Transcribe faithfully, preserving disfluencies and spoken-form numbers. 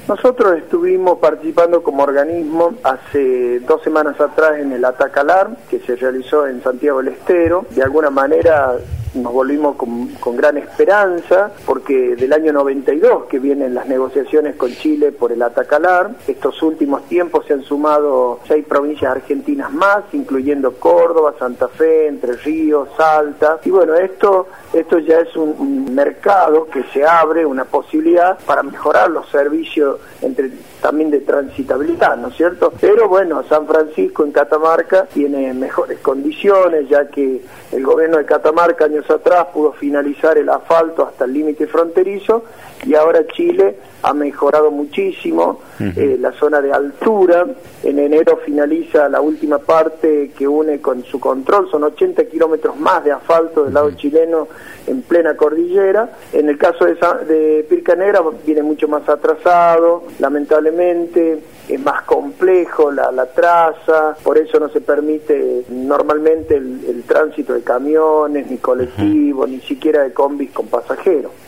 Nosotros estuvimos participando como organismo hace dos semanas atrás en el Atacalar, que se realizó en Santiago del Estero. De alguna manera nos volvimos con, con gran esperanza, porque del año noventa y dos que vienen las negociaciones con Chile por el Atacalar. Estos últimos tiempos se han sumado seis provincias argentinas más, incluyendo Córdoba, Santa Fe, Entre Ríos, Salta. Y bueno, esto, esto ya es un, un mercado que se abre, una posibilidad para mejorar los servicios entre también de transitabilidad, ¿no es cierto? Pero bueno, San Francisco en Catamarca tiene mejores condiciones, ya que el gobierno de Catamarca años atrás pudo finalizar el asfalto hasta el límite fronterizo, y ahora Chile ha mejorado muchísimo. Uh-huh. eh, la zona de altura. En enero finaliza la última parte que une con su control, son ochenta kilómetros más de asfalto del lado uh-huh. chileno en plena cordillera. En el caso de, de Pirca Negra viene mucho más atrasado, lamentablemente es más complejo la, la traza, por eso no se permite normalmente el, el tránsito de camiones, ni colectivos, uh-huh. ni siquiera de combis con pasajeros.